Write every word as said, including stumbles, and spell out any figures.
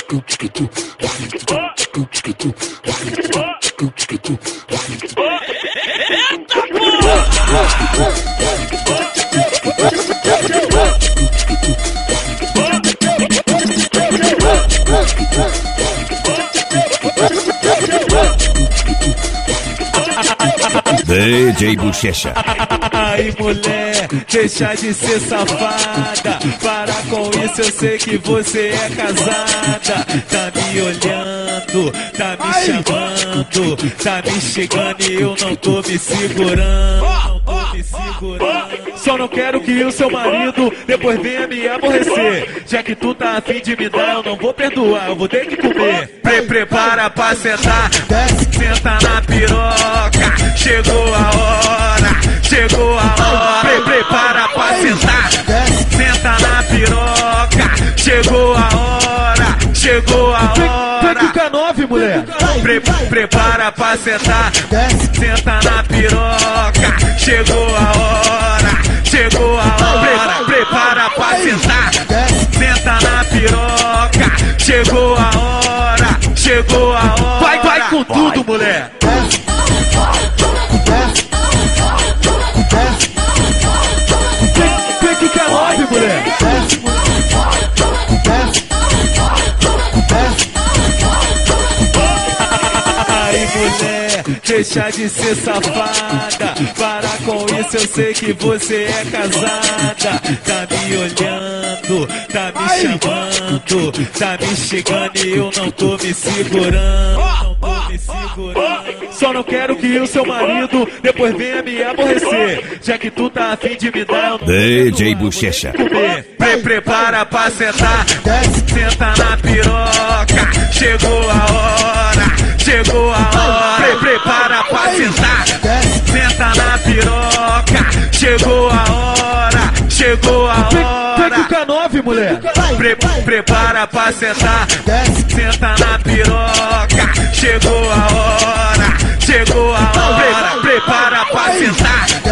D J Bochecha. Ai, mulher, deixa de ser safada. Para com isso, eu sei que você é casada. Tá me olhando, tá me chamando, tá me chegando e eu não tô me segurando. Não tô me segurando. Só não quero que o seu marido depois venha me aborrecer. Já que tu tá afim de me dar, eu não vou perdoar, eu vou ter que comer. Pre prepara pra sentar, senta na piroca. Chegou a hora, chegou a hora. Pre prepara pra sentar, senta na piroca. Chegou a hora, chegou a hora. Vem com nove, mulher. Pre prepara pra sentar, senta na piroca. Chegou a hora, chegou a hora. Pre prepara pra sentar, senta na piroca. Chegou a hora, chegou a hora. Vai, vai com tudo, mulher. Vem que quer nove, mulher. Ai, mulher, deixa de ser safada. Para com isso, eu sei que você é casada. Tá me olhando, tá me chamando, tá me chegando e eu não tô me segurando. Não tô me segurando. Só não quero que o seu marido depois venha me aborrecer. Já que tu tá afim de me dar, eu não D J Bochecha. Pre prepara pra sentar, senta na piroca. Chegou a hora, chegou a hora. Pre prepara pra sentar, senta na piroca. Chegou a hora, chegou a hora. Vem com nove, mulher. Pre prepara pra sentar, senta na piroca. Chegou a hora, chegou a hora. Pre prepara pra sentar,